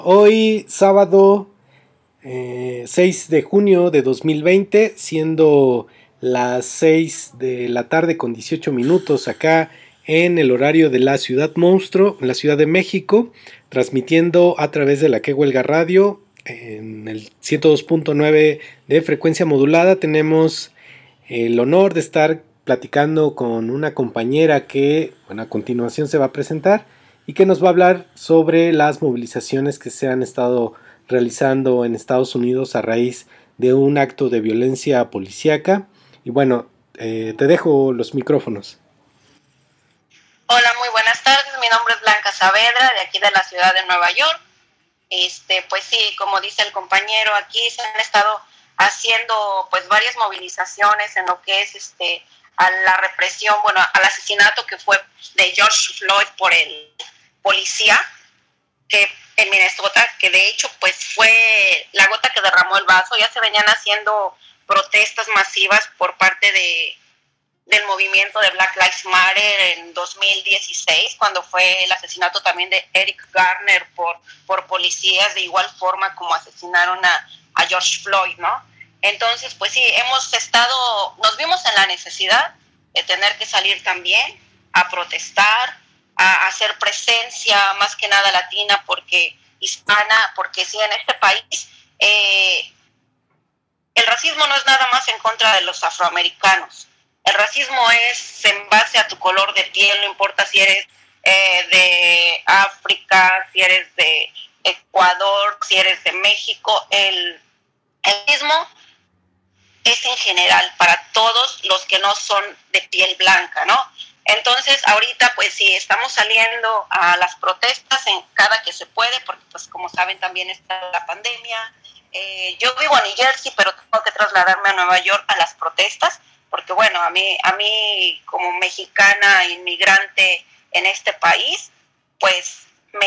Hoy sábado 6 de junio de 2020, siendo las 6 de la tarde con 18 minutos acá en el horario de la Ciudad Monstruo, en la Ciudad de México, transmitiendo a través de la Que Huelga Radio en el 102.9 de frecuencia modulada. Tenemos el honor de estar platicando con una compañera que, bueno, a continuación se va a presentar y que nos va a hablar sobre las movilizaciones que se han estado realizando en Estados Unidos a raíz de un acto de violencia policíaca. Y bueno, te dejo los micrófonos. Hola, muy buenas tardes. Mi nombre es Blanca Saavedra, de aquí de la ciudad de Nueva York. Pues sí, como dice el compañero, aquí se han estado haciendo pues varias movilizaciones en lo que es a la represión, bueno, al asesinato que fue de George Floyd por el policía que en Minnesota, que de hecho pues fue la gota que derramó el vaso. Ya se venían haciendo protestas masivas por parte del movimiento de Black Lives Matter en 2016, cuando fue el asesinato también de Eric Garner por policías, de igual forma como asesinaron a George Floyd, ¿no? Entonces, pues sí, nos vimos en la necesidad de tener que salir también a protestar, a hacer presencia más que nada latina, porque hispana, porque sí, en este país el racismo no es nada más en contra de los afroamericanos. El racismo es en base a tu color de piel, no importa si eres de África, si eres de Ecuador, si eres de México. El racismo es en general para todos los que no son de piel blanca, ¿no? Entonces, ahorita, pues sí, estamos saliendo a las protestas en cada que se puede, porque, pues, como saben, también está la pandemia. Yo vivo en New Jersey, pero tengo que trasladarme a Nueva York a las protestas, porque, bueno, a mí como mexicana inmigrante en este país, pues,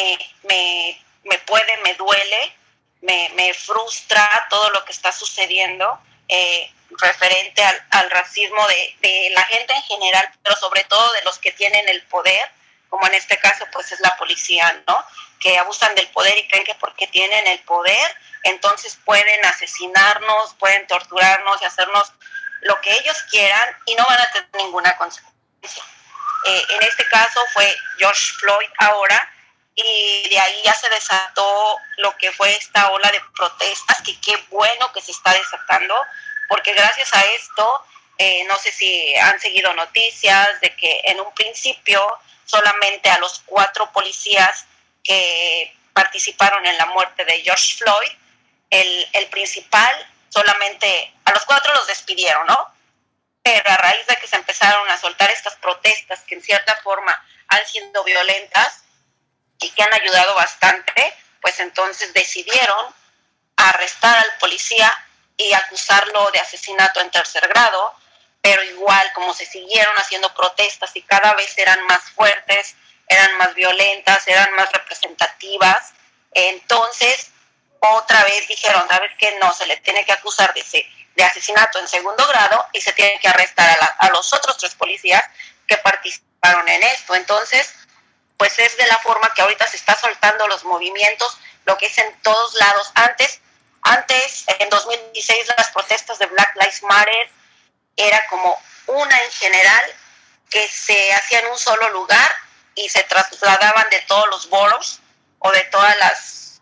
me duele, me frustra todo lo que está sucediendo, referente al racismo de la gente en general, pero sobre todo de los que tienen el poder, como en este caso pues es la policía, ¿no? Que abusan del poder y creen que porque tienen el poder, entonces pueden asesinarnos, pueden torturarnos y hacernos lo que ellos quieran y no van a tener ninguna consecuencia. En este caso fue George Floyd ahora, y de ahí ya se desató lo que fue esta ola de protestas, que qué bueno que se está desatando, porque gracias a esto, no sé si han seguido noticias de que en un principio solamente a los 4 policías que participaron en la muerte de George Floyd, el principal, solamente a los 4 los despidieron, ¿no? Pero a raíz de que se empezaron a soltar estas protestas que en cierta forma han sido violentas y que han ayudado bastante, pues entonces decidieron arrestar al policía y acusarlo de asesinato en tercer grado, pero igual como se siguieron haciendo protestas y cada vez eran más fuertes, eran más violentas, eran más representativas, entonces otra vez dijeron, ¿sabes qué? No, se le tiene que acusar de asesinato en segundo grado y se tiene que arrestar a los otros 3 policías que participaron en esto. Entonces, pues es de la forma que ahorita se está soltando los movimientos, lo que es en todos lados. Antes, en 2016, las protestas de Black Lives Matter era como una en general que se hacía en un solo lugar y se trasladaban de todos los boroughs o de todas las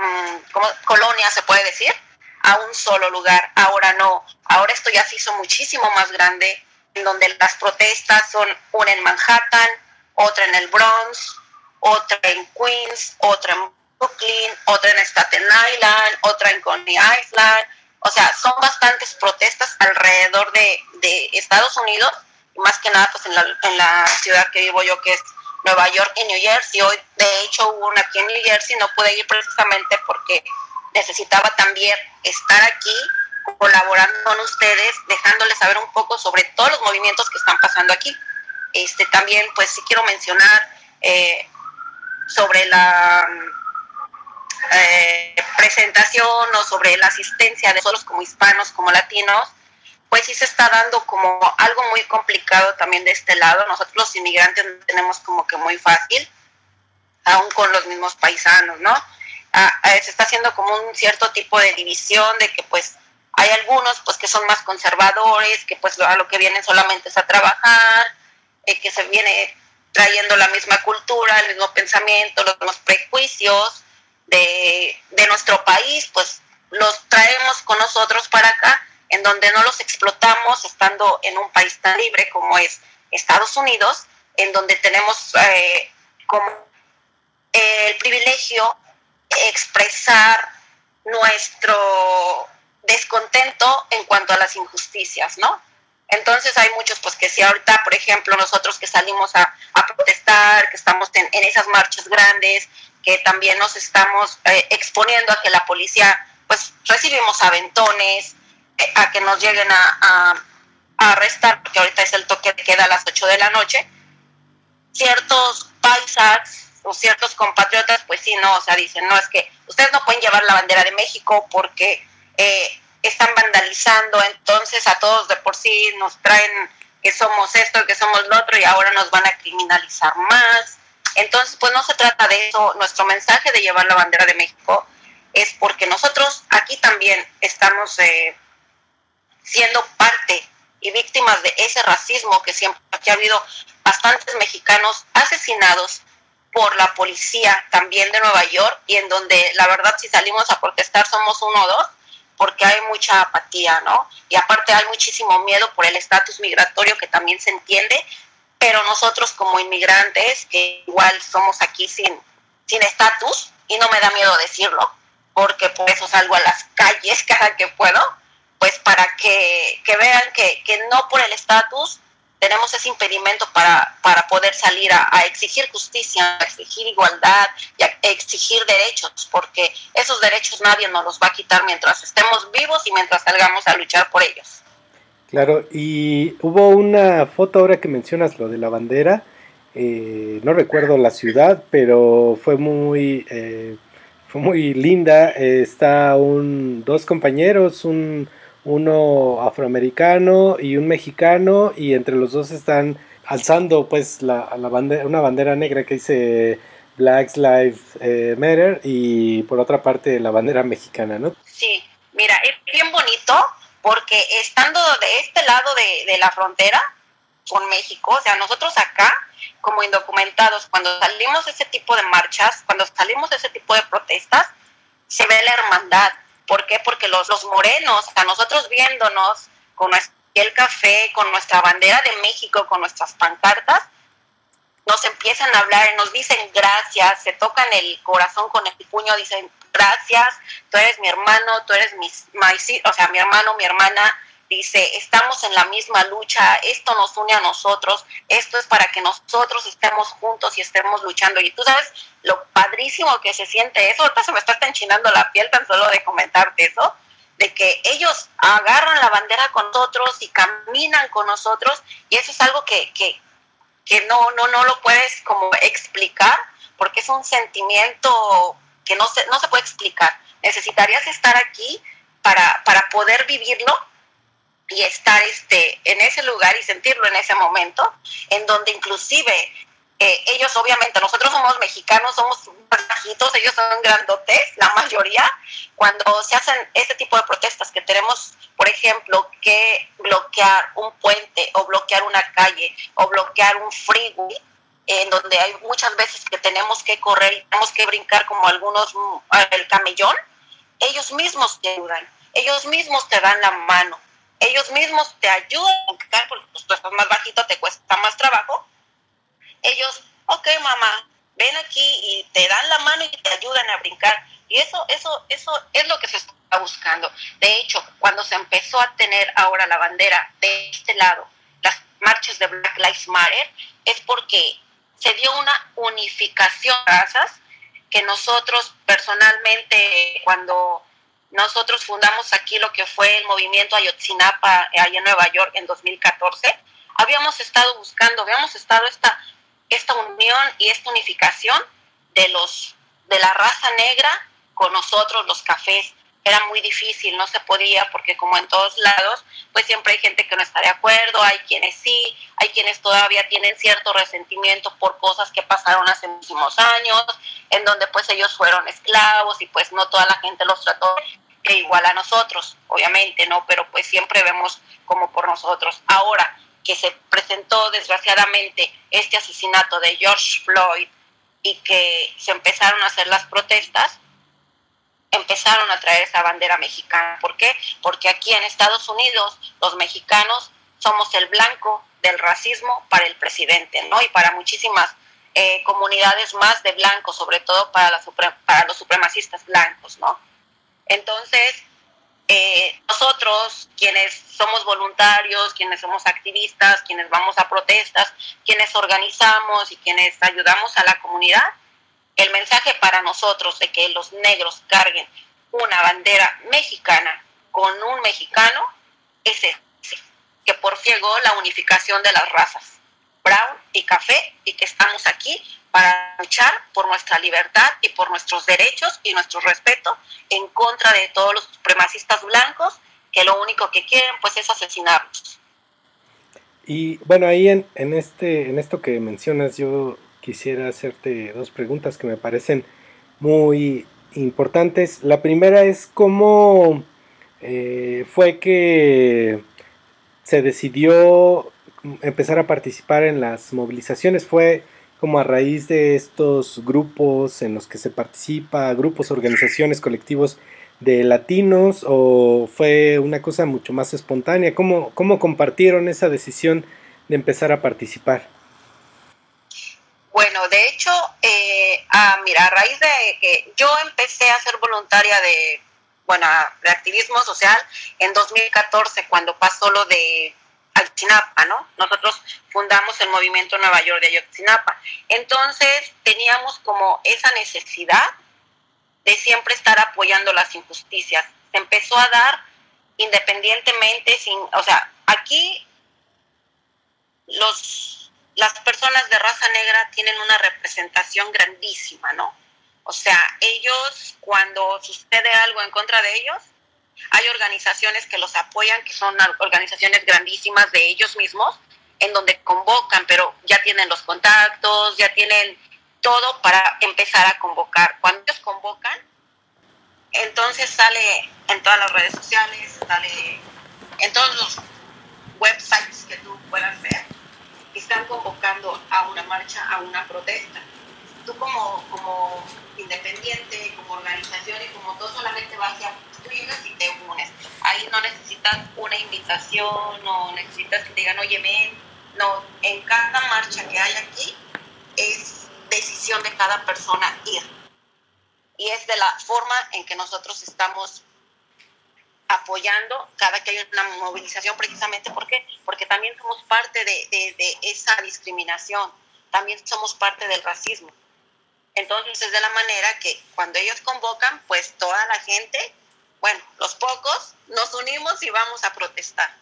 colonias, se puede decir, a un solo lugar. Ahora no, ahora esto ya se hizo muchísimo más grande, en donde las protestas son una en Manhattan, otra en el Bronx, otra en Queens, otra en Brooklyn, otra en Staten Island, otra en Coney Island. O sea, son bastantes protestas alrededor de Estados Unidos, y más que nada pues en la ciudad que vivo yo, que es Nueva York y New Jersey. Hoy de hecho hubo una aquí en New Jersey, no pude ir precisamente porque necesitaba también estar aquí colaborando con ustedes, dejándoles saber un poco sobre todos los movimientos que están pasando aquí. También pues sí quiero mencionar sobre la presentación o sobre la asistencia de nosotros como hispanos, como latinos, pues sí se está dando como algo muy complicado también de este lado. Nosotros los inmigrantes no tenemos como que muy fácil, aún con los mismos paisanos, ¿no? se está haciendo como un cierto tipo de división de que pues hay algunos pues que son más conservadores, que pues a lo que vienen solamente es a trabajar, que se viene trayendo la misma cultura, el mismo pensamiento, los mismos prejuicios de nuestro país, pues los traemos con nosotros para acá, en donde no los explotamos estando en un país tan libre como es Estados Unidos, en donde tenemos como el privilegio de expresar nuestro descontento en cuanto a las injusticias, ¿no? Entonces hay muchos pues que si ahorita, por ejemplo, nosotros que salimos a protestar, que estamos en esas marchas grandes, que también nos estamos exponiendo a que la policía, pues recibimos aventones, a que nos lleguen a arrestar, porque ahorita es el toque de queda a las 8 de la noche, ciertos paisas o ciertos compatriotas, pues sí, no, o sea, dicen, no, es que ustedes no pueden llevar la bandera de México porque están vandalizando, entonces a todos de por sí nos traen que somos esto, que somos lo otro y ahora nos van a criminalizar más. Entonces, pues no se trata de eso. Nuestro mensaje de llevar la bandera de México es porque nosotros aquí también estamos siendo parte y víctimas de ese racismo que siempre aquí ha habido bastantes mexicanos asesinados por la policía también de Nueva York, y en donde la verdad si salimos a protestar somos uno o dos, porque hay mucha apatía, ¿no? Y aparte hay muchísimo miedo por el estatus migratorio, que también se entiende, pero nosotros como inmigrantes, que igual somos aquí sin estatus, y no me da miedo decirlo, porque por eso salgo a las calles cada que puedo, pues para que vean que no por el estatus tenemos ese impedimento para poder salir a exigir justicia, a exigir igualdad y a exigir derechos, porque esos derechos nadie nos los va a quitar mientras estemos vivos y mientras salgamos a luchar por ellos. Claro, y hubo una foto ahora que mencionas lo de la bandera, no recuerdo la ciudad, pero fue muy linda. Está dos compañeros, uno afroamericano y un mexicano, y entre los dos están alzando pues la bandera, una bandera negra que dice Black Lives Matter, y por otra parte la bandera mexicana, ¿no? Sí, mira, es bien bonito porque estando de este lado de la frontera con México, o sea, nosotros acá como indocumentados, cuando salimos de ese tipo de marchas, cuando salimos de ese tipo de protestas, se ve la hermandad. ¿Por qué? Porque los morenos, a nosotros viéndonos con nuestra piel café, con nuestra bandera de México, con nuestras pancartas, nos empiezan a hablar, nos dicen gracias, se tocan el corazón con el puño, dicen gracias, tú eres mi hermano, tú eres o sea, mi hermano, mi hermana, dice, estamos en la misma lucha, esto nos une a nosotros, esto es para que nosotros estemos juntos y estemos luchando. Y tú sabes lo padrísimo que se siente eso, ahorita se me está enchinando la piel tan solo de comentarte eso, de que ellos agarran la bandera con nosotros y caminan con nosotros, y eso es algo que no lo puedes como explicar, porque es un sentimiento que no se puede explicar. Necesitarías estar aquí para poder vivirlo y estar en ese lugar y sentirlo en ese momento, en donde inclusive ellos obviamente, nosotros somos mexicanos, somos bajitos, ellos son grandotes, la mayoría, cuando se hacen este tipo de protestas que tenemos, por ejemplo, que bloquear un puente o bloquear una calle o bloquear un freeway, en donde hay muchas veces que tenemos que correr y tenemos que brincar como algunos el camellón, ellos mismos te ayudan, ellos mismos te dan la mano, ellos mismos te ayudan a brincar, porque pues, tú estás más bajito, te cuesta más trabajo. Ellos, ok mamá, ven aquí, y te dan la mano y te ayudan a brincar. Y eso es lo que se está buscando. De hecho, cuando se empezó a tener ahora la bandera de este lado, las marchas de Black Lives Matter, es porque se dio una unificación de razas que nosotros personalmente, cuando nosotros fundamos aquí lo que fue el movimiento Ayotzinapa allá en Nueva York en 2014, habíamos estado buscando, habíamos estado esta unión y esta unificación de la raza negra con nosotros los cafés, era muy difícil, no se podía, porque como en todos lados, pues siempre hay gente que no está de acuerdo, hay quienes sí, hay quienes todavía tienen cierto resentimiento por cosas que pasaron hace muchísimos años, en donde pues ellos fueron esclavos y pues no toda la gente los trató igual a nosotros, obviamente, ¿no? Pero pues siempre vemos como por nosotros. Ahora que se presentó desgraciadamente este asesinato de George Floyd y que se empezaron a hacer las protestas, empezaron a traer esa bandera mexicana. ¿Por qué? Porque aquí en Estados Unidos los mexicanos somos el blanco del racismo para el presidente, ¿no? Y para muchísimas comunidades más de blancos, sobre todo para los supremacistas blancos, ¿no? Entonces, nosotros, quienes somos voluntarios, quienes somos activistas, quienes vamos a protestas, quienes organizamos y quienes ayudamos a la comunidad, el mensaje para nosotros de que los negros carguen una bandera mexicana con un mexicano es ese, que por fin llegó la unificación de las razas, brown y café, y que estamos aquí para luchar por nuestra libertad y por nuestros derechos y nuestro respeto en contra de todos los supremacistas blancos que lo único que quieren pues es asesinarnos. Y bueno, ahí en esto que mencionas, yo quisiera hacerte dos preguntas que me parecen muy importantes. La primera es cómo fue que se decidió empezar a participar en las movilizaciones. ¿Fue como a raíz de estos grupos en los que se participa, grupos, organizaciones, colectivos de latinos, o fue una cosa mucho más espontánea? ¿Cómo compartieron esa decisión de empezar a participar? Bueno, de hecho, mira, a raíz de que yo empecé a ser voluntaria de activismo social en 2014, cuando pasó lo de Ayotzinapa, ¿no? Nosotros fundamos el movimiento Nueva York de Ayotzinapa. Entonces, teníamos como esa necesidad de siempre estar apoyando las injusticias. Se empezó a dar independientemente, aquí las personas de raza negra tienen una representación grandísima, ¿no? O sea, ellos, cuando sucede algo en contra de ellos, hay organizaciones que los apoyan, que son organizaciones grandísimas de ellos mismos, en donde convocan, pero ya tienen los contactos, ya tienen todo para empezar a convocar. Cuando ellos convocan, entonces sale en todas las redes sociales, sale en todos los websites que tú puedas ver, están convocando a una marcha, a una protesta. Tú como independiente, como organización y como todo, solamente vas y apoyas y te unes. Ahí no necesitas una invitación, no necesitas que te digan, oye, ven. No, en cada marcha que hay aquí es decisión de cada persona ir. Y es de la forma en que nosotros estamos apoyando cada que hay una movilización, precisamente porque también somos parte de esa discriminación, también somos parte del racismo. Entonces es de la manera que cuando ellos convocan, pues toda la gente, los pocos, nos unimos y vamos a protestar.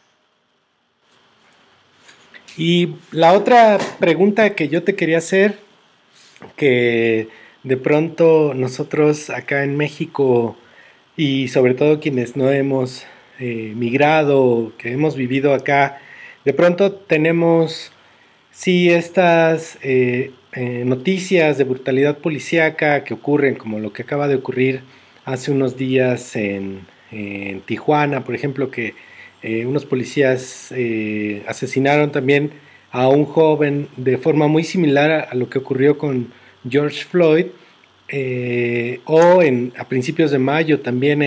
Y la otra pregunta que yo te quería hacer, que de pronto nosotros acá en México, y sobre todo quienes no hemos migrado, que hemos vivido acá, de pronto tenemos sí estas noticias de brutalidad policíaca que ocurren, como lo que acaba de ocurrir hace unos días en Tijuana, por ejemplo, que unos policías asesinaron también a un joven de forma muy similar a lo que ocurrió con George Floyd, o a principios de mayo también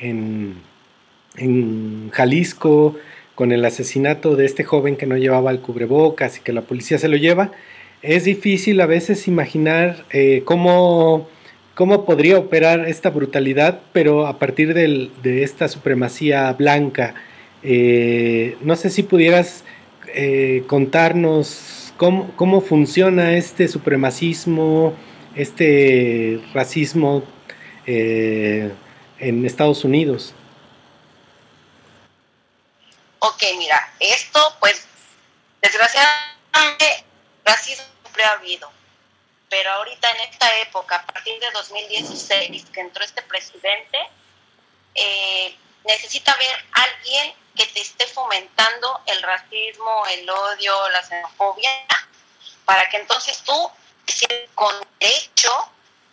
en Jalisco, con el asesinato de este joven que no llevaba el cubrebocas y que la policía se lo lleva. Es difícil a veces imaginar cómo podría operar esta brutalidad, pero a partir de esta supremacía blanca. No sé si pudieras contarnos cómo funciona este supremacismo, este racismo en Estados Unidos. Ok, mira, esto pues desgraciadamente racismo siempre ha habido, pero ahorita en esta época, a partir de 2016, que entró este presidente, necesita ver a alguien que te esté fomentando el racismo, el odio, la xenofobia, para que entonces tú te sientas con derecho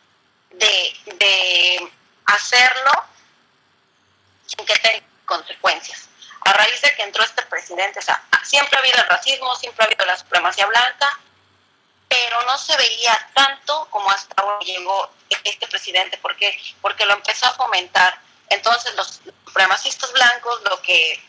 de hacerlo sin que tenga consecuencias. A raíz de que entró este presidente, o sea, siempre ha habido el racismo, siempre ha habido la supremacía blanca, pero no se veía tanto como hasta ahora llegó este presidente, porque lo empezó a fomentar. Entonces los supremacistas blancos, lo que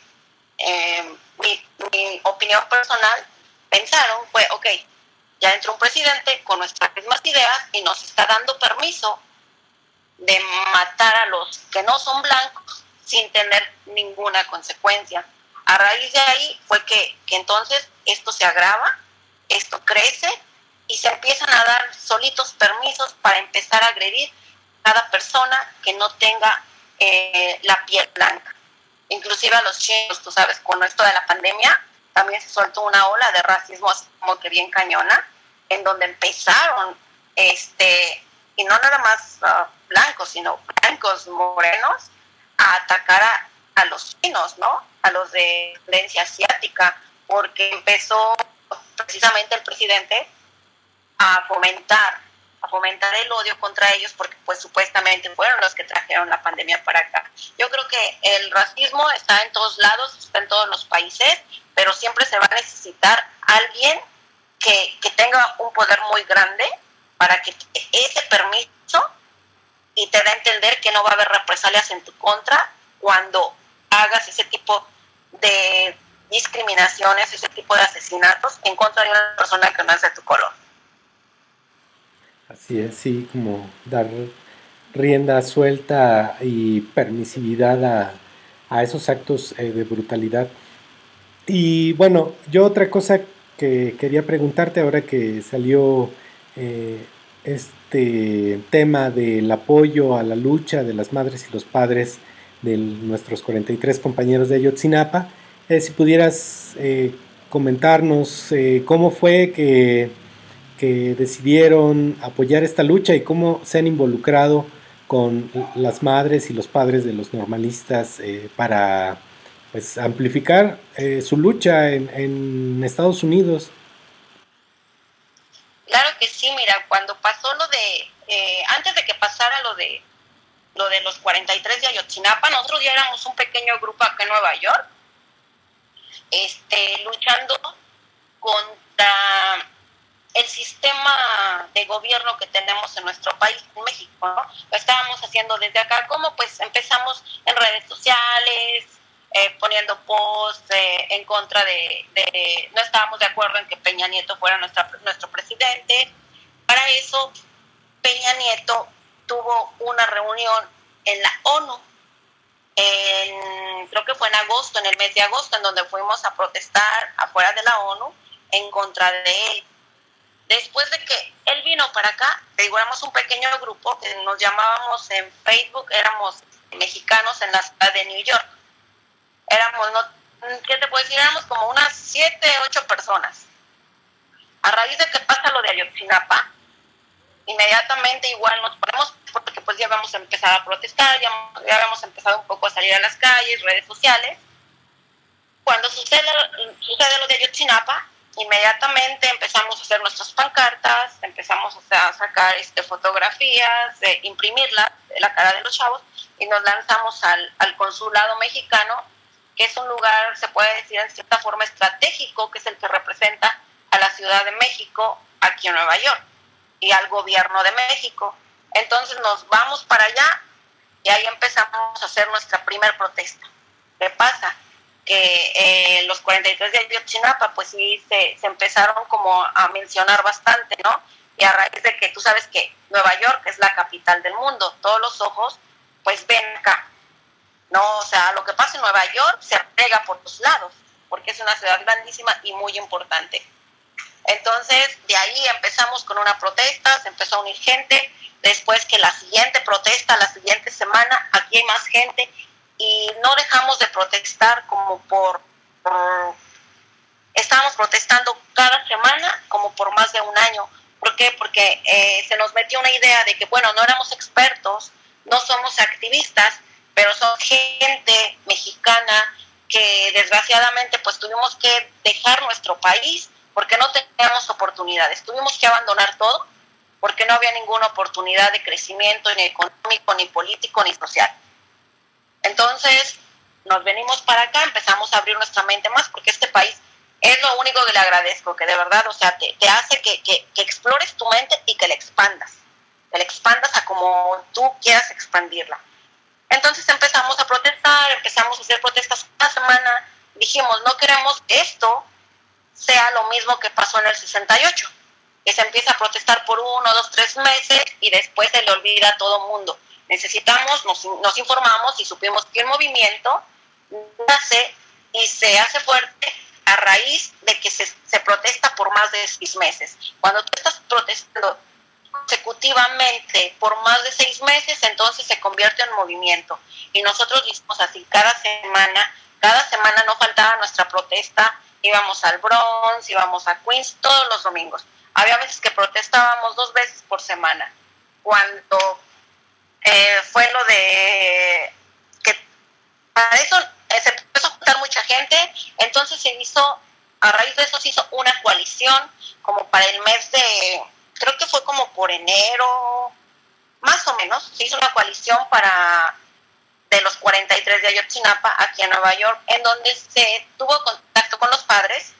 mi opinión personal, pensaron fue, ok, ya entró un presidente con nuestras mismas ideas y nos está dando permiso de matar a los que no son blancos sin tener ninguna consecuencia. A raíz de ahí fue que entonces esto se agrava, esto crece y se empiezan a dar solitos permisos para empezar a agredir a cada persona que no tenga la piel blanca. Inclusive a los chinos, tú sabes, con esto de la pandemia, también se soltó una ola de racismo así como que bien cañona, en donde empezaron, y no nada más blancos, sino blancos morenos, a atacar a los chinos, ¿no? A los de tendencia asiática, porque empezó precisamente el presidente a fomentar el odio contra ellos, porque pues supuestamente fueron los que trajeron la pandemia para acá. Yo creo que el racismo está en todos lados, está en todos los países, pero siempre se va a necesitar alguien que tenga un poder muy grande para que ese permiso y te dé a entender que no va a haber represalias en tu contra cuando hagas ese tipo de discriminaciones, ese tipo de asesinatos en contra de una persona que no es de tu color. Así es, sí, como dar rienda suelta y permisividad a esos actos de brutalidad. Y bueno, yo otra cosa que quería preguntarte ahora que salió eh, este tema del apoyo a la lucha de las madres y los padres de nuestros 43 compañeros de Ayotzinapa, si pudieras comentarnos cómo fue que decidieron apoyar esta lucha y cómo se han involucrado con las madres y los padres de los normalistas para pues amplificar su lucha en Estados Unidos. Claro que sí, mira, cuando pasó antes de que pasara lo de los 43 de Ayotzinapa, nosotros ya éramos un pequeño grupo acá en Nueva York, luchando contra el sistema de gobierno que tenemos en nuestro país, en México, ¿no? Lo estábamos haciendo desde acá, como pues empezamos en redes sociales, poniendo posts en contra no estábamos de acuerdo en que Peña Nieto fuera nuestro presidente. Para eso, Peña Nieto tuvo una reunión en la ONU, creo que fue en agosto, en el mes de agosto, en donde fuimos a protestar afuera de la ONU en contra de él. Después de que él vino para acá, éramos un pequeño grupo que nos llamábamos en Facebook, éramos mexicanos en la ciudad de New York. Éramos, no, ¿qué te puedo decir? Éramos como unas 7, 8 personas. A raíz de que pasa lo de Ayotzinapa, inmediatamente igual nos ponemos, porque pues ya vamos a empezar a protestar, ya habíamos empezado un poco a salir a las calles, redes sociales. Cuando sucede lo de Ayotzinapa, inmediatamente empezamos a hacer nuestras pancartas, empezamos a sacar fotografías, imprimirlas de la cara de los chavos y nos lanzamos al consulado mexicano, que es un lugar, se puede decir en cierta forma estratégico, que es el que representa a la Ciudad de México aquí en Nueva York y al gobierno de México. Entonces nos vamos para allá y ahí empezamos a hacer nuestra primera protesta. ¿Qué pasa? Que los 43 de Ayotzinapa pues sí se empezaron como a mencionar bastante, ¿no? Y a raíz de que tú sabes que Nueva York es la capital del mundo, todos los ojos pues ven acá, ¿no? O sea, lo que pasa en Nueva York se rega por los lados, porque es una ciudad grandísima y muy importante. Entonces, de ahí empezamos con una protesta, se empezó a unir gente, después que la siguiente protesta, la siguiente semana, aquí hay más gente, y no dejamos de protestar estábamos protestando cada semana como por más de un año. ¿Por qué? Porque se nos metió una idea de que, bueno, no éramos expertos, no somos activistas, pero son gente mexicana que desgraciadamente pues tuvimos que dejar nuestro país porque no teníamos oportunidades, tuvimos que abandonar todo porque no había ninguna oportunidad de crecimiento ni económico, ni político, ni social. Entonces nos venimos para acá, empezamos a abrir nuestra mente más porque este país es lo único que le agradezco, que de verdad, o sea, te hace que explores tu mente y que la expandas a como tú quieras expandirla. Entonces empezamos a protestar, empezamos a hacer protestas una semana, dijimos, no queremos que esto sea lo mismo que pasó en el 68, que se empieza a protestar por 1, 2, 3 meses y después se le olvida a todo mundo. Necesitamos, nos informamos y supimos que el movimiento nace y se hace fuerte a raíz de que se protesta por más de 6 meses. Cuando tú estás protestando consecutivamente por más de 6 meses, entonces se convierte en movimiento. Y nosotros lo hicimos así, cada semana no faltaba nuestra protesta, íbamos al Bronx, íbamos a Queens todos los domingos. Había veces que protestábamos 2 veces por semana. Cuando fue lo de que para eso se empezó a juntar mucha gente, entonces a raíz de eso se hizo una coalición como para el mes de, creo que fue como por enero, más o menos, se hizo una coalición de los 43 de Ayotzinapa aquí en Nueva York, en donde se tuvo contacto con los padres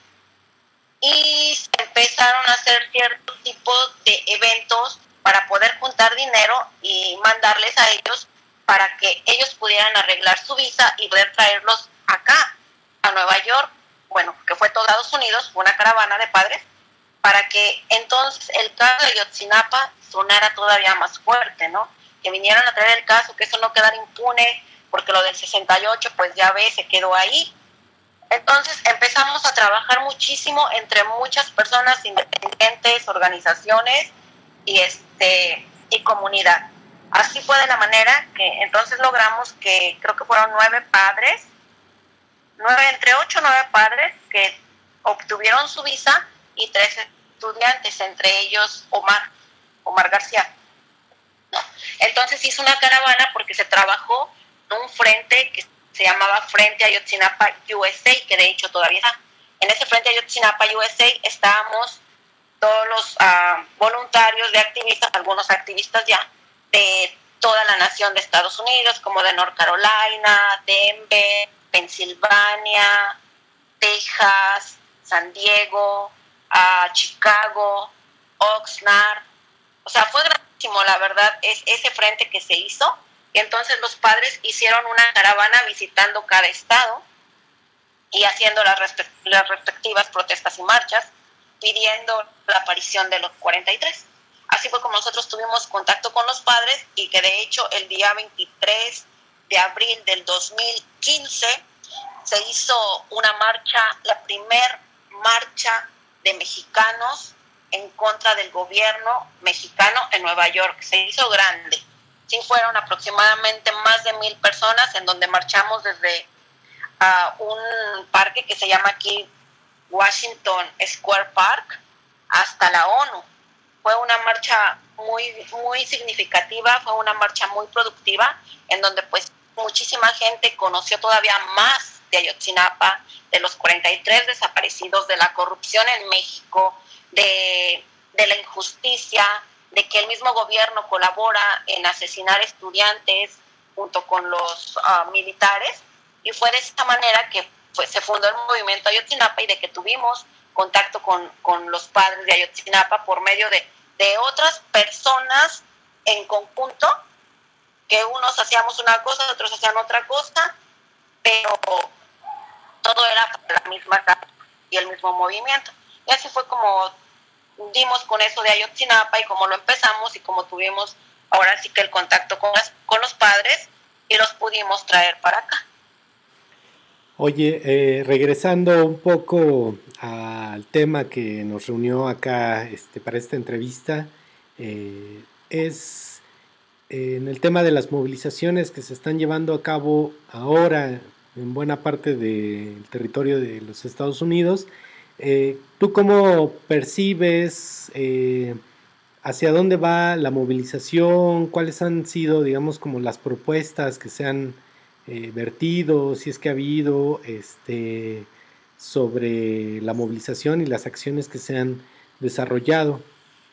y se empezaron a hacer ciertos tipos de eventos para poder juntar dinero y mandarles a ellos para que ellos pudieran arreglar su visa y poder traerlos acá, a Nueva York, bueno, que fue todo Estados Unidos, fue una caravana de padres, para que entonces el caso de Ayotzinapa sonara todavía más fuerte, ¿no? Que vinieran a traer el caso, que eso no quedara impune, porque lo del 68, pues ya ves, se quedó ahí. Entonces empezamos a trabajar muchísimo entre muchas personas independientes, organizaciones y comunidad. Así fue de la manera que entonces logramos que creo que fueron 9 padres, entre 8 o 9 padres que obtuvieron su visa y 3 estudiantes, entre ellos Omar García. ¿No? Entonces hizo una caravana porque se trabajó en un frente que se llamaba Frente Ayotzinapa USA, que de hecho todavía está. En ese Frente Ayotzinapa USA estábamos todos los voluntarios de activistas, algunos activistas ya, de toda la nación de Estados Unidos, como de North Carolina, Denver, Pensilvania, Texas, San Diego, Chicago, Oxnard. O sea, fue grandísimo, la verdad, es ese frente que se hizo. Y entonces los padres hicieron una caravana visitando cada estado y haciendo las respectivas protestas y marchas, pidiendo la aparición de los 43. Así fue como nosotros tuvimos contacto con los padres y que de hecho el día 23 de abril del 2015 se hizo una marcha, la primer marcha de mexicanos en contra del gobierno mexicano en Nueva York. Se hizo grande. Sí, fueron aproximadamente más de 1,000 personas en donde marchamos desde un parque que se llama aquí Washington Square Park hasta la ONU. Fue una marcha muy significativa, fue una marcha muy productiva, en donde pues muchísima gente conoció todavía más de Ayotzinapa, de los 43 desaparecidos, de la corrupción en México, de la injusticia, de que el mismo gobierno colabora en asesinar estudiantes junto con los militares, y fue de esta manera que se fundó el movimiento Ayotzinapa y de que tuvimos contacto con los padres de Ayotzinapa por medio de otras personas en conjunto, que unos hacíamos una cosa, otros hacían otra cosa, pero todo era la misma causa y el mismo movimiento. Y así fue como dimos con eso de Ayotzinapa y como lo empezamos y como tuvimos ahora sí que el contacto con los padres y los pudimos traer para acá. Oye, regresando un poco al tema que nos reunió acá para esta entrevista, es en el tema de las movilizaciones que se están llevando a cabo ahora en buena parte del territorio de los Estados Unidos. ¿Tú cómo percibes hacia dónde va la movilización? ¿Cuáles han sido, digamos, como las propuestas que se han vertido, si es que ha habido, sobre la movilización y las acciones que se han desarrollado.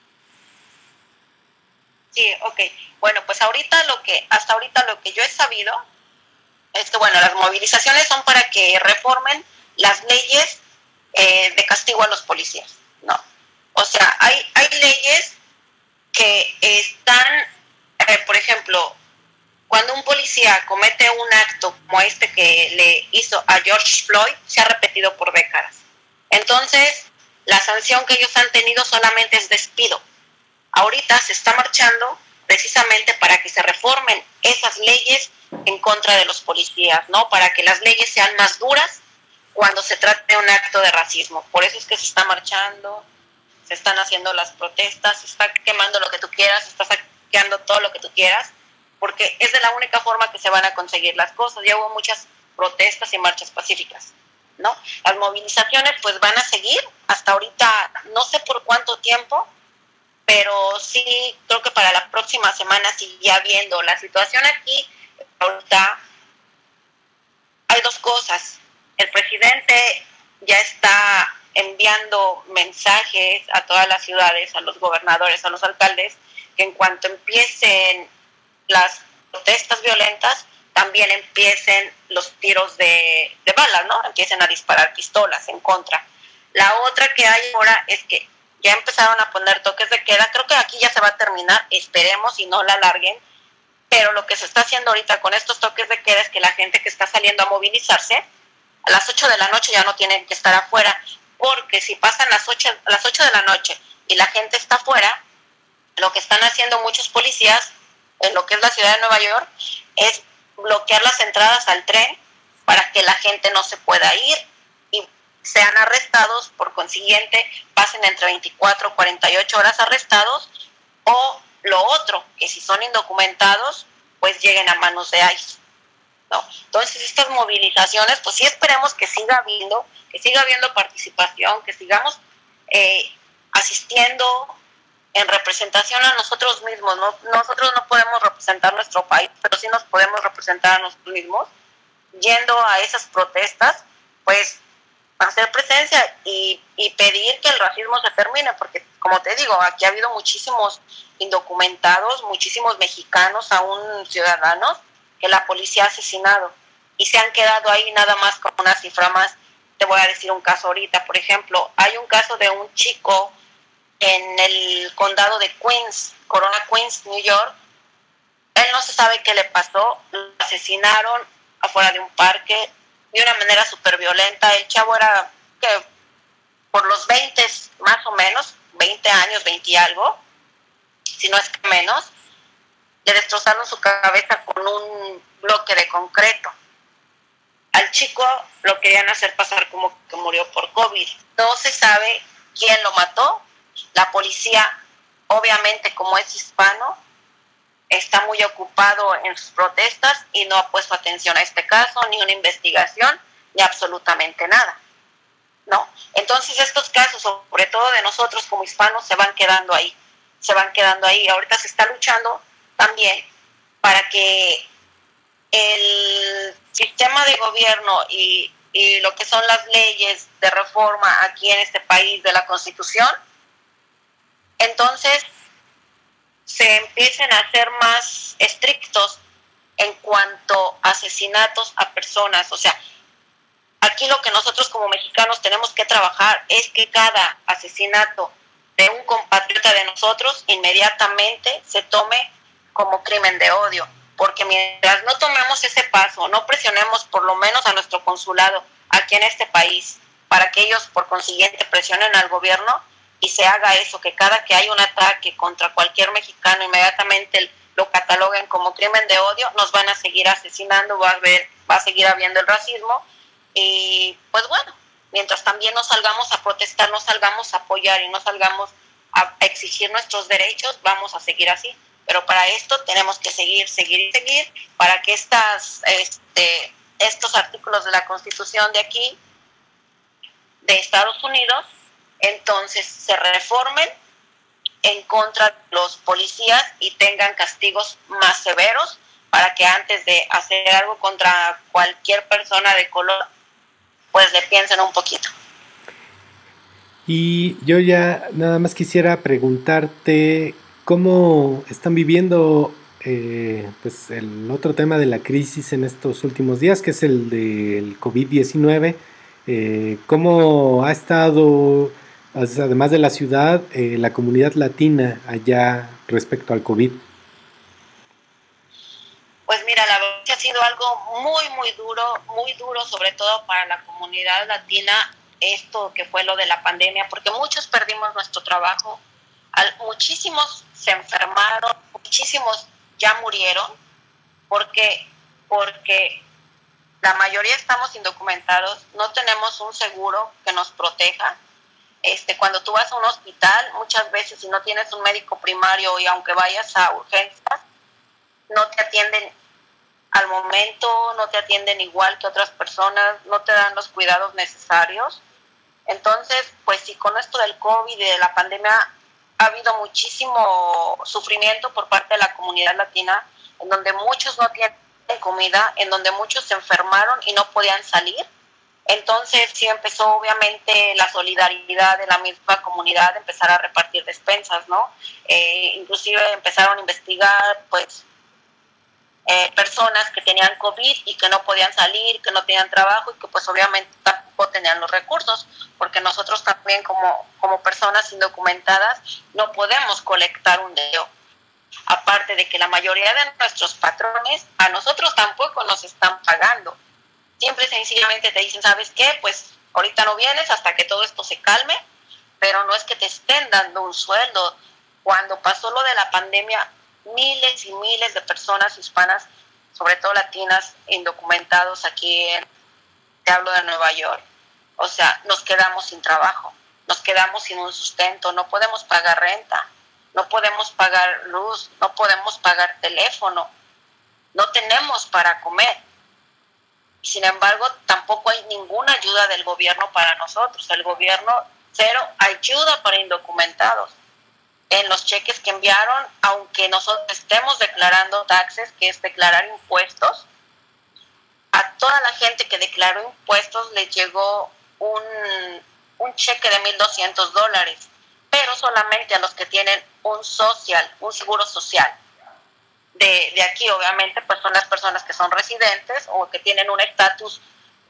Sí, ok. Bueno, pues hasta ahorita lo que yo he sabido es que, bueno, las movilizaciones son para que reformen las leyes de castigo a los policías, ¿no? O sea, hay leyes que están, por ejemplo, cuando un policía comete un acto como este que le hizo a George Floyd, se ha repetido por décadas. Entonces, la sanción que ellos han tenido solamente es despido. Ahorita se está marchando precisamente para que se reformen esas leyes en contra de los policías, ¿no? Para que las leyes sean más duras cuando se trate de un acto de racismo. Por eso es que se está marchando, se están haciendo las protestas, se está quemando lo que tú quieras, se está saqueando todo lo que tú quieras, porque es de la única forma que se van a conseguir las cosas. Ya hubo muchas protestas y marchas pacíficas, ¿no? Las movilizaciones pues van a seguir hasta ahorita, no sé por cuánto tiempo, pero sí creo que para la próxima semana sigue habiendo. La situación aquí ahorita, hay dos cosas. El presidente ya está enviando mensajes a todas las ciudades, a los gobernadores, a los alcaldes, que en cuanto empiecen las protestas violentas, también empiecen los tiros de balas, ¿no? Empiecen a disparar pistolas en contra. La otra que hay ahora es que ya empezaron a poner toques de queda. Creo que aquí ya se va a terminar, esperemos y no la alarguen, pero lo que se está haciendo ahorita con estos toques de queda es que la gente que está saliendo a movilizarse, a las 8 de la noche ya no tienen que estar afuera, porque si pasan las 8 de la noche y la gente está afuera, lo que están haciendo muchos policías en lo que es la ciudad de Nueva York es bloquear las entradas al tren para que la gente no se pueda ir y sean arrestados, por consiguiente pasen entre 24 y 48 horas arrestados, o lo otro, que si son indocumentados pues lleguen a manos de ICE, ¿no? Entonces estas movilizaciones pues sí esperemos que siga habiendo participación, que sigamos asistiendo en representación a nosotros mismos, ¿no? Nosotros no podemos representar nuestro país, pero sí nos podemos representar a nosotros mismos, yendo a esas protestas, pues hacer presencia y pedir que el racismo se termine, porque como te digo, aquí ha habido muchísimos indocumentados, muchísimos mexicanos, aún ciudadanos, que la policía ha asesinado y se han quedado ahí nada más con una cifra más. Te voy a decir un caso ahorita, por ejemplo, hay un caso de un chico en el condado de Queens, Corona Queens, New York. Él no se sabe qué le pasó, lo asesinaron afuera de un parque de una manera súper violenta. El chavo era que por los 20 más o menos, 20 años, 20 y algo, si no es que menos. Le destrozaron su cabeza con un bloque de concreto. Al chico lo querían hacer pasar como que murió por COVID. No se sabe quién lo mató. La policía, obviamente como es hispano, está muy ocupado en sus protestas y no ha puesto atención a este caso, ni una investigación, ni absolutamente nada, ¿no? Entonces estos casos, sobre todo de nosotros como hispanos, se van quedando ahí. Ahorita se está luchando también para que el sistema de gobierno y lo que son las leyes de reforma aquí en este país de la Constitución, entonces se empiecen a ser más estrictos en cuanto a asesinatos a personas. O sea, aquí lo que nosotros como mexicanos tenemos que trabajar es que cada asesinato de un compatriota de nosotros inmediatamente se tome como crimen de odio, porque mientras no tomemos ese paso, no presionemos por lo menos a nuestro consulado aquí en este país, para que ellos por consiguiente presionen al gobierno y se haga eso, que cada que hay un ataque contra cualquier mexicano inmediatamente lo cataloguen como crimen de odio, nos van a seguir asesinando, va a seguir habiendo el racismo. Y pues bueno, mientras también no salgamos a protestar, no salgamos a apoyar y no salgamos a exigir nuestros derechos, vamos a seguir así. Pero para esto tenemos que seguir, para que estos artículos de la Constitución de aquí, de Estados Unidos, entonces se reformen en contra de los policías y tengan castigos más severos para que antes de hacer algo contra cualquier persona de color, pues le piensen un poquito. Y yo ya nada más quisiera preguntarte cómo están viviendo pues el otro tema de la crisis en estos últimos días, que es el del COVID-19. ¿Cómo ha estado, además de la ciudad, la comunidad latina allá respecto al COVID? Pues mira, la verdad que ha sido algo muy duro, sobre todo para la comunidad latina, esto que fue lo de la pandemia, porque muchos perdimos nuestro trabajo, muchísimos se enfermaron, muchísimos ya murieron, porque la mayoría estamos indocumentados, no tenemos un seguro que nos proteja. Cuando tú vas a un hospital, muchas veces si no tienes un médico primario y aunque vayas a urgencias, no te atienden al momento, no te atienden igual que otras personas, no te dan los cuidados necesarios. Entonces, pues sí, con esto del COVID y de la pandemia ha habido muchísimo sufrimiento por parte de la comunidad latina, en donde muchos no tienen comida, en donde muchos se enfermaron y no podían salir. Entonces sí empezó obviamente la solidaridad de la misma comunidad, empezar a repartir despensas, ¿no? Inclusive empezaron a investigar, pues, personas que tenían COVID y que no podían salir, que no tenían trabajo y que pues obviamente tampoco tenían los recursos, porque nosotros también como personas indocumentadas no podemos colectar un dinero. Aparte de que la mayoría de nuestros patrones a nosotros tampoco nos están pagando. Siempre sencillamente te dicen, ¿sabes qué? Pues ahorita no vienes hasta que todo esto se calme, pero no es que te estén dando un sueldo. Cuando pasó lo de la pandemia, miles y miles de personas hispanas, sobre todo latinas, indocumentados te hablo de Nueva York, o sea, nos quedamos sin trabajo, nos quedamos sin un sustento, no podemos pagar renta, no podemos pagar luz, no podemos pagar teléfono, no tenemos para comer. Sin embargo, tampoco hay ninguna ayuda del gobierno para nosotros. El gobierno, cero ayuda para indocumentados. En los cheques que enviaron, aunque nosotros estemos declarando taxes, que es declarar impuestos, a toda la gente que declaró impuestos les llegó un cheque de $1,200, pero solamente a los que tienen un seguro social. De aquí, obviamente, pues son las personas que son residentes o que tienen un estatus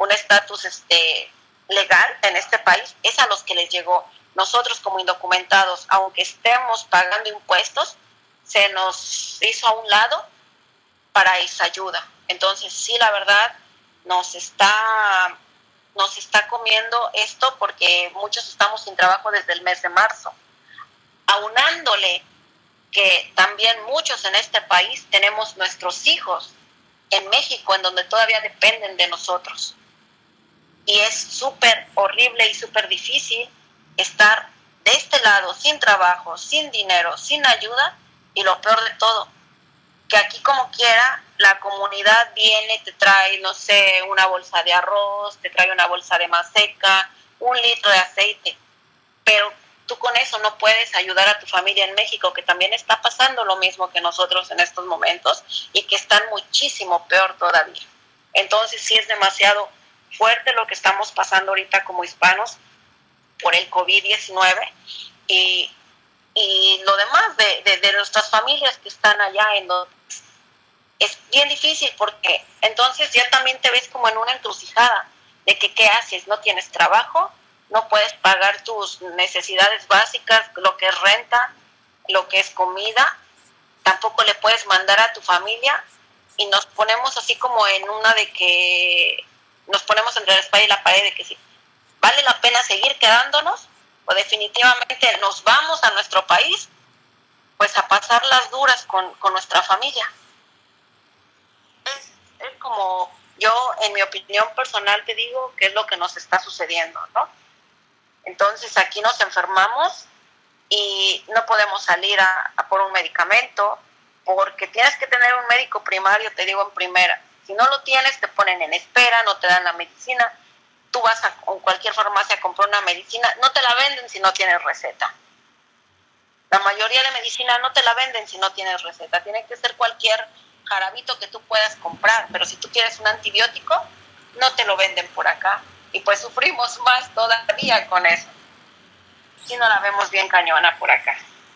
legal en este país, es a los que les llegó. Nosotros como indocumentados, aunque estemos pagando impuestos, se nos hizo a un lado para esa ayuda. Entonces, sí, la verdad, nos está comiendo esto porque muchos estamos sin trabajo desde el mes de marzo. Aunándole que también muchos en este país tenemos nuestros hijos en México, en donde todavía dependen de nosotros. Y es súper horrible y súper difícil estar de este lado sin trabajo, sin dinero, sin ayuda, y lo peor de todo, que aquí como quiera la comunidad viene, te trae, no sé, una bolsa de arroz, te trae una bolsa de maseca, 1 litro de aceite, pero tú con eso no puedes ayudar a tu familia en México, que también está pasando lo mismo que nosotros en estos momentos y que están muchísimo peor todavía. Entonces sí es demasiado fuerte lo que estamos pasando ahorita como hispanos por el COVID-19 y lo demás de nuestras familias que están allá es bien difícil, porque entonces ya también te ves como en una encrucijada de que qué haces, no tienes trabajo, no puedes pagar tus necesidades básicas, lo que es renta, lo que es comida, tampoco le puedes mandar a tu familia, y nos ponemos así como en una de que nos ponemos entre la espalda y la pared de que sí, vale la pena seguir quedándonos o definitivamente nos vamos a nuestro país pues a pasar las duras con nuestra familia. Es como yo, en mi opinión personal, te digo que es lo que nos está sucediendo, ¿no? Entonces aquí nos enfermamos y no podemos salir a por un medicamento, porque tienes que tener un médico primario, te digo en primera. Si no lo tienes, te ponen en espera, no te dan la medicina. Tú vas a cualquier farmacia a comprar una medicina, no te la venden si no tienes receta. La mayoría de medicina no te la venden si no tienes receta. Tiene que ser cualquier jarabito que tú puedas comprar, pero si tú quieres un antibiótico, no te lo venden por acá. Y pues sufrimos más todavía con eso. Si no la vemos bien cañona por acá.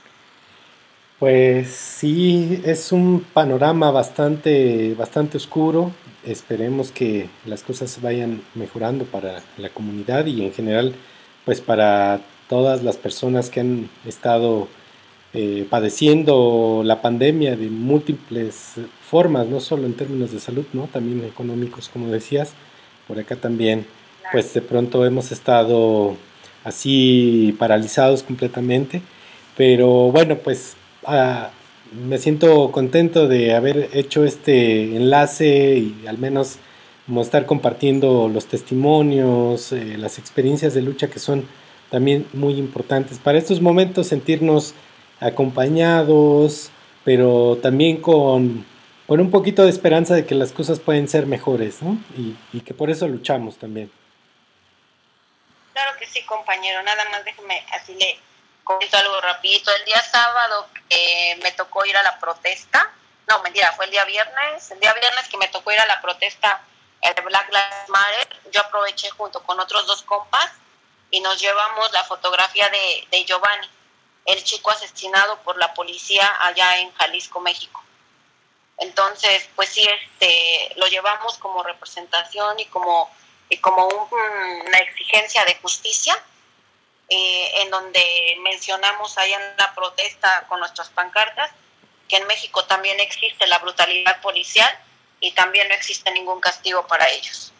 Pues sí, es un panorama bastante oscuro. Esperemos que las cosas vayan mejorando para la comunidad y en general, pues para todas las personas que han estado padeciendo la pandemia de múltiples formas, no solo en términos de salud, ¿no? También económicos, como decías. Por acá también, pues de pronto hemos estado así paralizados completamente. Pero bueno, pues ah, me siento contento de haber hecho este enlace y al menos como estar compartiendo los testimonios, las experiencias de lucha que son también muy importantes. Para estos momentos sentirnos acompañados, pero también con un poquito de esperanza de que las cosas pueden ser mejores, ¿no? Y que por eso luchamos también. Claro que sí, compañero. Nada más déjeme, así le comento algo rapidito. El día sábado me tocó ir a la protesta. No, mentira, fue el día viernes. El día viernes que me tocó ir a la protesta de Black Lives Matter, yo aproveché junto con otros 2 compas y nos llevamos la fotografía de Giovanni, el chico asesinado por la policía allá en Jalisco, México. Entonces, pues sí, lo llevamos como representación y como una exigencia de justicia, en donde mencionamos ahí en la protesta con nuestras pancartas que en México también existe la brutalidad policial y también no existe ningún castigo para ellos.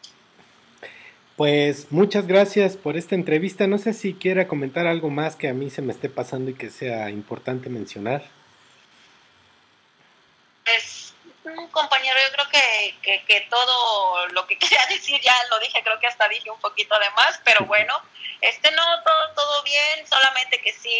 Pues muchas gracias por esta entrevista. No sé si quiera comentar algo más que a mí se me esté pasando y que sea importante mencionar. Pues, compañero, yo creo que todo lo que quería decir ya lo dije, creo que hasta dije un poquito de más, pero bueno, no, todo bien, solamente que sí,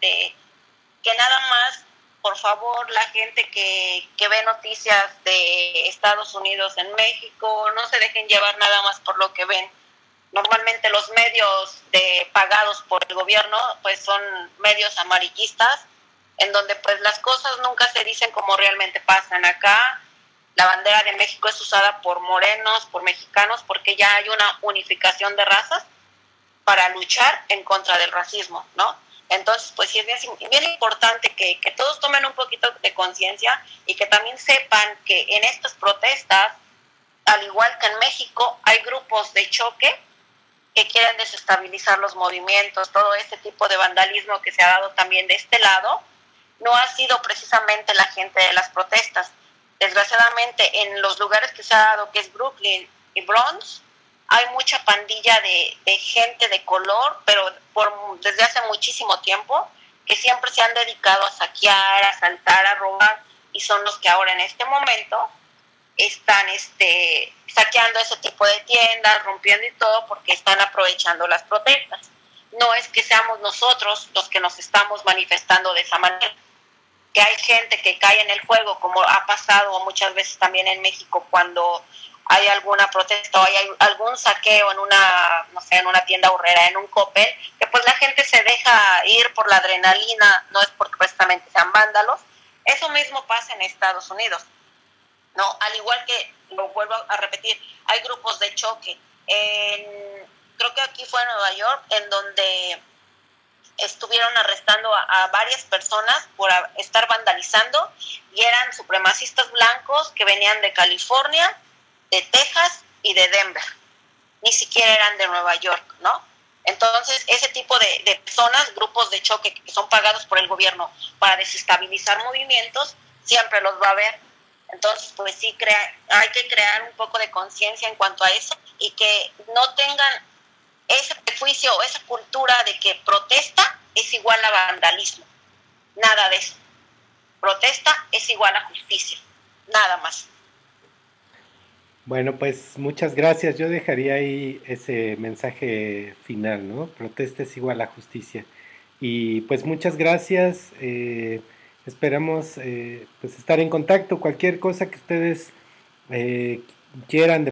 que nada más, por favor, la gente que ve noticias de Estados Unidos en México, no se dejen llevar nada más por lo que ven. Normalmente los medios pagados por el gobierno, pues son medios amarillistas, en donde pues las cosas nunca se dicen como realmente pasan. Acá la bandera de México es usada por morenos, por mexicanos, porque ya hay una unificación de razas para luchar en contra del racismo, ¿no? Entonces, pues sí es bien importante que todos tomen un poquito de conciencia y que también sepan que en estas protestas, al igual que en México, hay grupos de choque que quieren desestabilizar los movimientos. Todo este tipo de vandalismo que se ha dado también de este lado no ha sido precisamente la gente de las protestas. Desgraciadamente, en los lugares que se ha dado, que es Brooklyn y Bronx, hay mucha pandilla de gente de color, pero desde hace muchísimo tiempo, que siempre se han dedicado a saquear, a asaltar, a robar, y son los que ahora en este momento están saqueando ese tipo de tiendas, rompiendo y todo, porque están aprovechando las protestas. No es que seamos nosotros los que nos estamos manifestando de esa manera, que hay gente que cae en el juego, como ha pasado muchas veces también en México cuando hay alguna protesta o hay algún saqueo en una, no sé, en una tienda horrera, en un Coppel, que pues la gente se deja ir por la adrenalina, no es porque precisamente sean vándalos. Eso mismo pasa en Estados Unidos, ¿no? Al igual que, lo vuelvo a repetir, hay grupos de choque. Creo que aquí fue en Nueva York, en donde estuvieron arrestando a varias personas por estar vandalizando, y eran supremacistas blancos que venían de California, de Texas y de Denver. Ni siquiera eran de Nueva York, ¿no? Entonces, ese tipo de personas, grupos de choque que son pagados por el gobierno para desestabilizar movimientos, siempre los va a haber. Entonces, pues sí, hay que crear un poco de conciencia en cuanto a eso y que no tengan ese prejuicio o esa cultura de que protesta es igual a vandalismo. Nada de eso. Protesta es igual a justicia. Nada más. Bueno, pues muchas gracias. Yo dejaría ahí ese mensaje final, ¿no? Protesta es igual a justicia. Y pues muchas gracias. Esperamos pues estar en contacto. Cualquier cosa que ustedes quieran de